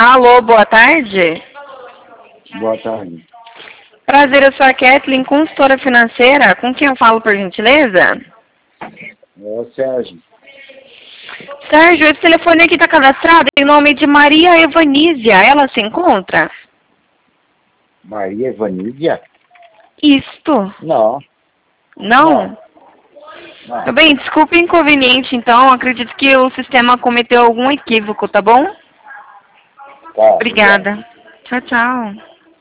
Alô, boa tarde. Boa tarde. Prazer, eu sou a Kathleen, consultora financeira. Com quem eu falo, por gentileza? É o Sérgio. Sérgio, esse telefone aqui está cadastrado em nome de Maria Evanísia. Ela se encontra? Maria Evanídia? Isto. Não. Não? Não. Tudo bem, desculpe o inconveniente, então. Acredito que o sistema cometeu algum equívoco, tá bom? Tá, obrigado. Obrigada. Tchau, tchau.